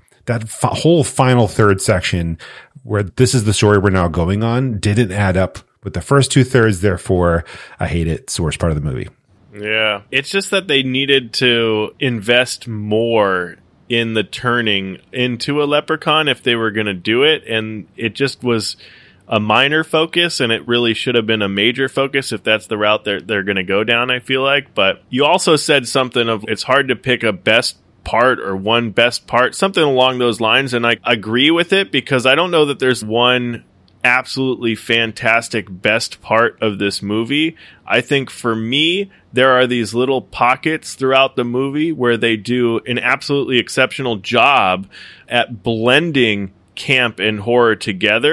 whole final third section where this is the story we're now going on didn't add up with the first 2/3, therefore, I hate it. It's the worst part of the movie. Yeah. It's just that they needed to invest more in the turning into a leprechaun if they were going to do it. And it just was a minor focus, and it really should have been a major focus if that's the route they're going to go down, I feel like. But you also said something of it's hard to pick a best part or one best part, something along those lines. And I agree with it because I don't know that there's one absolutely fantastic best part of this movie. I think for me, there are these little pockets throughout the movie where they do an absolutely exceptional job at blending camp and horror together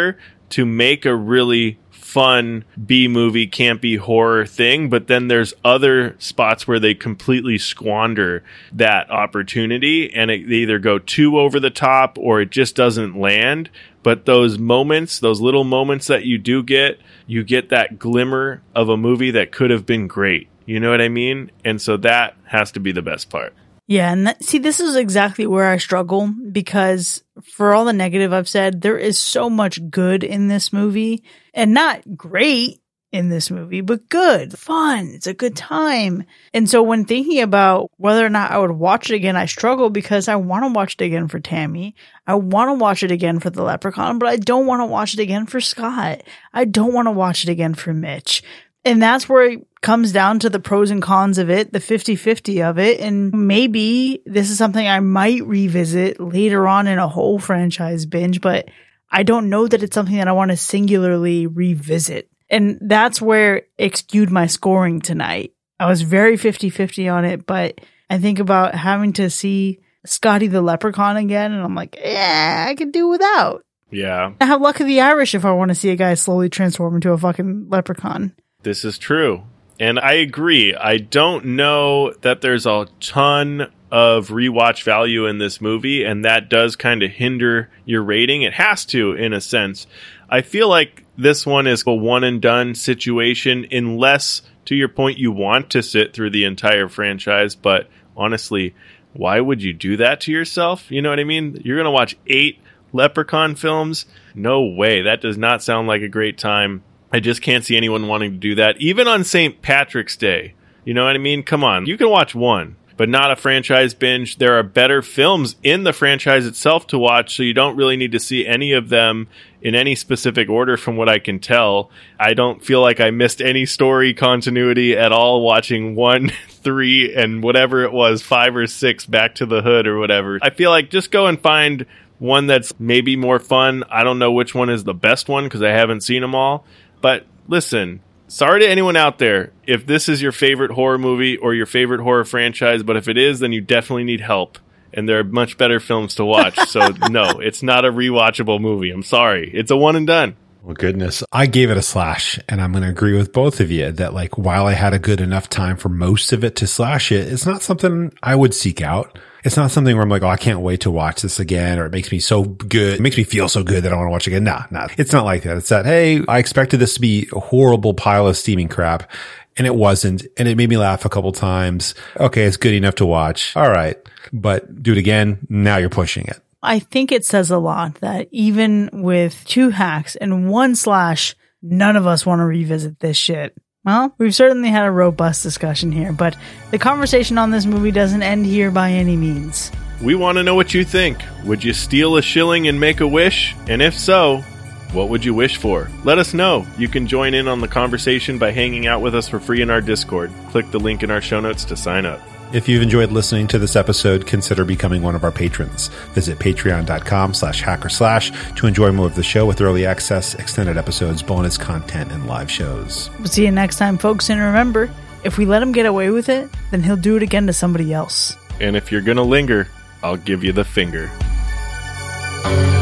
to make a really fun B-movie, campy horror thing, but then there's other spots where they completely squander that opportunity, and they either go too over the top or it just doesn't land. But those moments, those little moments that you do get, you get that glimmer of a movie that could have been great. You know what I mean? And so that has to be the best part. Yeah, and see, this is exactly where I struggle, because for all the negative I've said, there is so much good in this movie, and not great in this movie, but good, fun. It's a good time. And so when thinking about whether or not I would watch it again, I struggle because I want to watch it again for Tammy. I want to watch it again for the Leprechaun, but I don't want to watch it again for Scott. I don't want to watch it again for Mitch. And that's where it comes down to the pros and cons of it, the 50-50 of it. And maybe this is something I might revisit later on in a whole franchise binge, but I don't know that it's something that I want to singularly revisit. And that's where it skewed my scoring tonight. I was very 50-50 on it, but I think about having to see Scotty the Leprechaun again, and I'm like, yeah, I could do without. Yeah. I have Luck of the Irish if I want to see a guy slowly transform into a fucking leprechaun. This is true. And I agree. I don't know that there's a ton of rewatch value in this movie, and that does kind of hinder your rating. It has to, in a sense. I feel like this one is a one-and-done situation, unless, to your point, you want to sit through the entire franchise. But honestly, why would you do that to yourself? You know what I mean? You're going to watch 8 Leprechaun films? No way. That does not sound like a great time. I just can't see anyone wanting to do that, even on St. Patrick's Day. You know what I mean? Come on. You can watch one, but not a franchise binge. There are better films in the franchise itself to watch, so you don't really need to see any of them in any specific order from what I can tell. I don't feel like I missed any story continuity at all watching 1, 3, and whatever it was, 5 or 6 Back to the Hood or whatever. I feel like just go and find one that's maybe more fun. I don't know which one is the best one because I haven't seen them all. But listen, sorry to anyone out there if this is your favorite horror movie or your favorite horror franchise, but if it is, then you definitely need help. And there are much better films to watch. So no, it's not a rewatchable movie. I'm sorry. It's a one and done. Well, goodness. I gave it a slash, and I'm going to agree with both of you that, like, while I had a good enough time for most of it to slash it, it's not something I would seek out. It's not something where I'm like, oh, I can't wait to watch this again, or it makes me so good. It makes me feel so good that I want to watch it again. Nah. It's not like that. It's that, hey, I expected this to be a horrible pile of steaming crap, and it wasn't, and it made me laugh a couple times. Okay, it's good enough to watch. All right. But do it again. Now you're pushing it. I think it says a lot that even with 2 hacks and 1 slash, none of us want to revisit this shit. Well, we've certainly had a robust discussion here, but the conversation on this movie doesn't end here by any means. We want to know what you think. Would you steal a shilling and make a wish? And if so, what would you wish for? Let us know. You can join in on the conversation by hanging out with us for free in our Discord. Click the link in our show notes to sign up. If you've enjoyed listening to this episode, consider becoming one of our patrons. Visit patreon.com/hackerslash to enjoy more of the show with early access, extended episodes, bonus content, and live shows. We'll see you next time, folks. And remember, if we let him get away with it, then he'll do it again to somebody else. And if you're going to linger, I'll give you the finger.